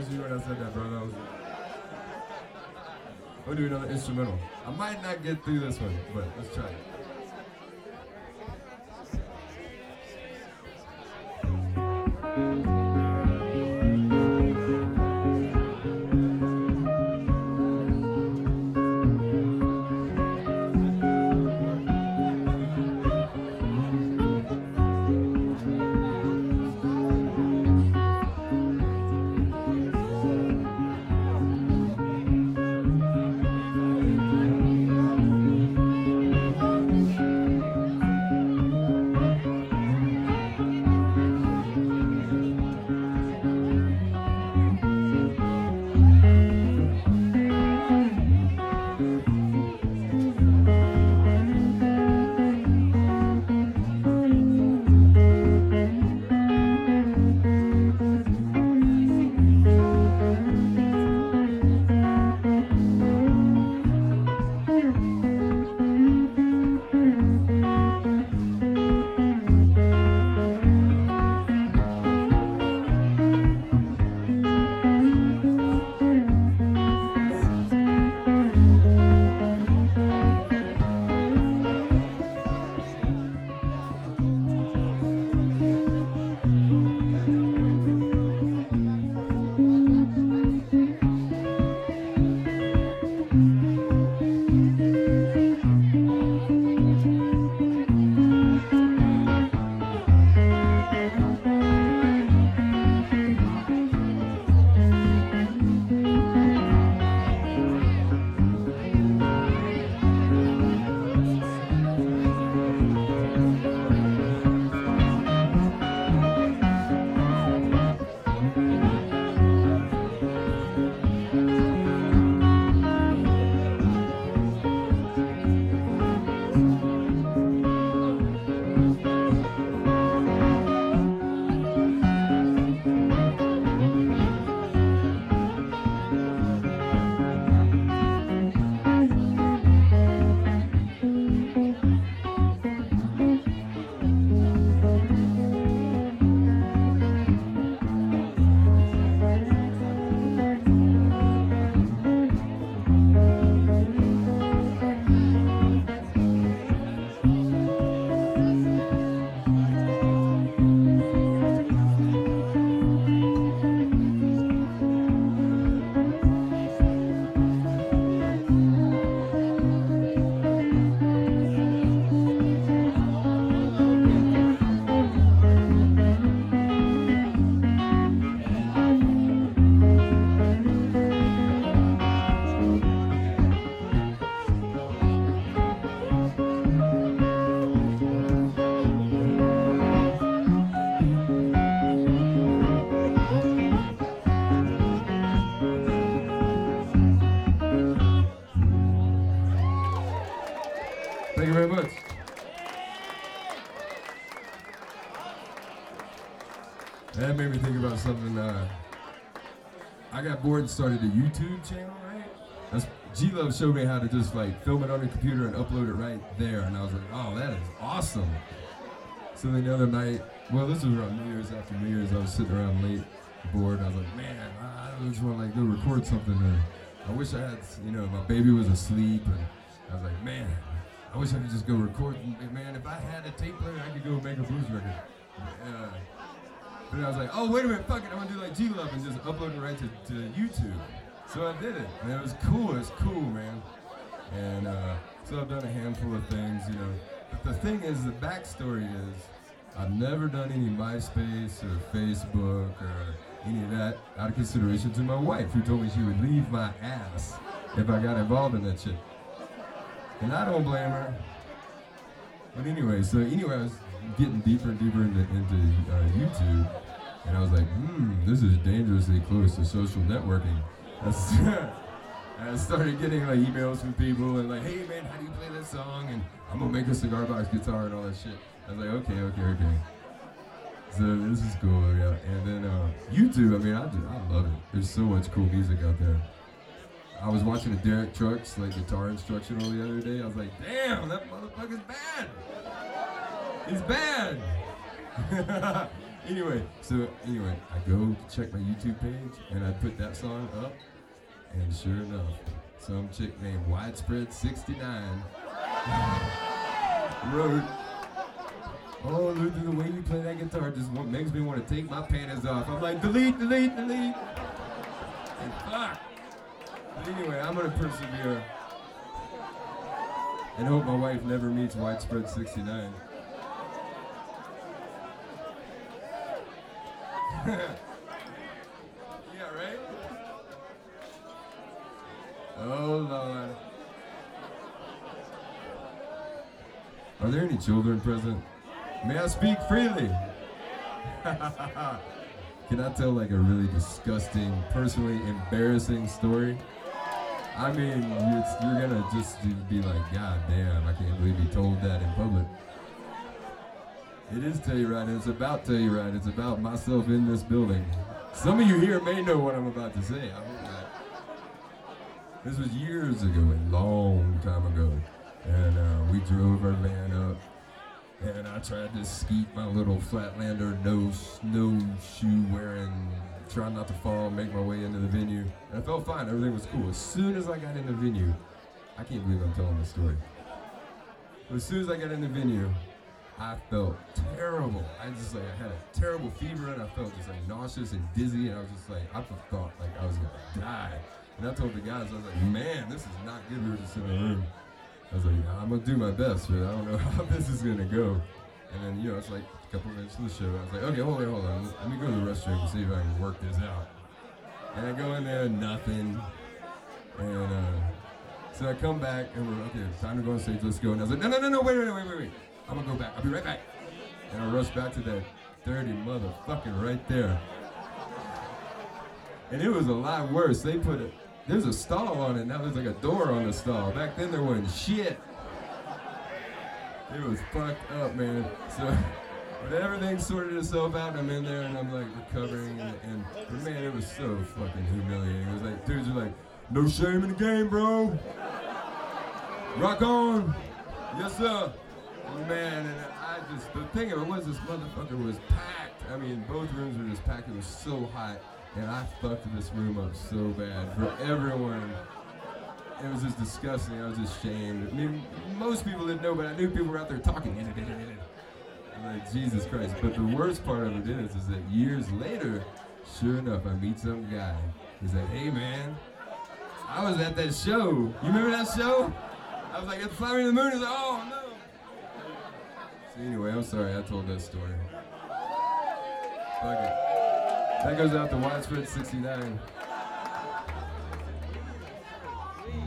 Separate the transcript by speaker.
Speaker 1: you when I said that, bro. We'll do another instrumental. I might not get through this one, but let's try it. Thank you very much. That made me think about something. I got bored and started a YouTube channel, right? G-Love showed me how to just like film it on the computer and upload it right there, and I was like, oh, that is awesome. So then the other night, well, this was around New Year's, after New Year's, I was sitting around late, bored, and I was like, man, I just want to like go record something. I wish I had, my baby was asleep, and I was like, man, I wish I could just go record. Man, if I had a tape player, I could go make a blues record. But I was like, oh, wait a minute, fuck it, I'm gonna do like G-Love and just upload it right to YouTube. So I did it, and it was cool, man. And so I've done a handful of things, But the thing is, the backstory is, I've never done any MySpace or Facebook or any of that out of consideration to my wife, who told me she would leave my ass if I got involved in that shit. And I don't blame her. But anyway, I was getting deeper and deeper into YouTube, and I was like, this is dangerously close to social networking. I started getting like emails from people and like, hey man, how do you play this song? And I'm gonna make a cigar box guitar and all that shit. I was like, okay. So this is cool, yeah. And then YouTube, I mean, I love it. There's so much cool music out there. I was watching a Derek Trucks like guitar instructional the other day. I was like, damn, that motherfucker's bad. He's bad. Anyway, I go check my YouTube page and I put that song up, and sure enough, some chick named Widespread 69 wrote, "Oh, Luther, the way you play that guitar just makes me want to take my panties off." I'm like, delete. And fuck. But anyway, I'm gonna persevere and hope my wife never meets Widespread 69. Yeah, right? Oh, Lord. Are there any children present? May I speak freely? Can I tell like a really disgusting, personally embarrassing story? I mean, you're gonna just be like, God damn, I can't believe he told that in public. It is Telluride, and it's about Telluride. It's about myself in this building. Some of you here may know what I'm about to say. I hope not. This was years ago, a long time ago. And we drove our van up, and I tried to skeet my little Flatlander, no snowshoe wearing, trying not to fall, make my way into the venue. And I felt fine, everything was cool. As soon as I got in the venue, I can't believe I'm telling this story. But as soon as I got in the venue, I felt terrible. I had a terrible fever, and I felt just like nauseous and dizzy, and I was just like, I thought like I was gonna die. And I told the guys, I was like, man, this is not good. We were just in the room. I was like, I'm gonna do my best, but I don't know how this is gonna go. And then, it's like a couple minutes to the show. I was like, okay, hold on. Let me go to the restroom and see if I can work this out. And I go in there, nothing. And so I come back, and we're, okay, time to go on stage, let's go. And I was like, no, wait. I'm gonna go back, I'll be right back. And I rushed back to that dirty motherfucker right there. And it was a lot worse. There's a stall on it, now there's like a door on the stall. Back then there wasn't shit. It was fucked up, man. So, but everything sorted itself out, and I'm in there, and I'm like recovering, but man, it was so fucking humiliating. It was like, dudes are like, no shame in the game, bro. Rock on. Yes, sir. Man, and the thing of it was, this motherfucker was packed. I mean, both rooms were just packed. It was so hot, and I fucked this room up so bad for everyone. It was just disgusting. I was just shamed. I mean, most people didn't know, but I knew people were out there talking. I'm like, Jesus Christ. But the worst part of it is that years later, sure enough, I meet some guy. He's like, hey, man, I was at that show. You remember that show? I was like, at Flying the Moon. He's like, oh, no. So anyway, I'm sorry I told that story. Fuck it. That goes out to Widespread 69.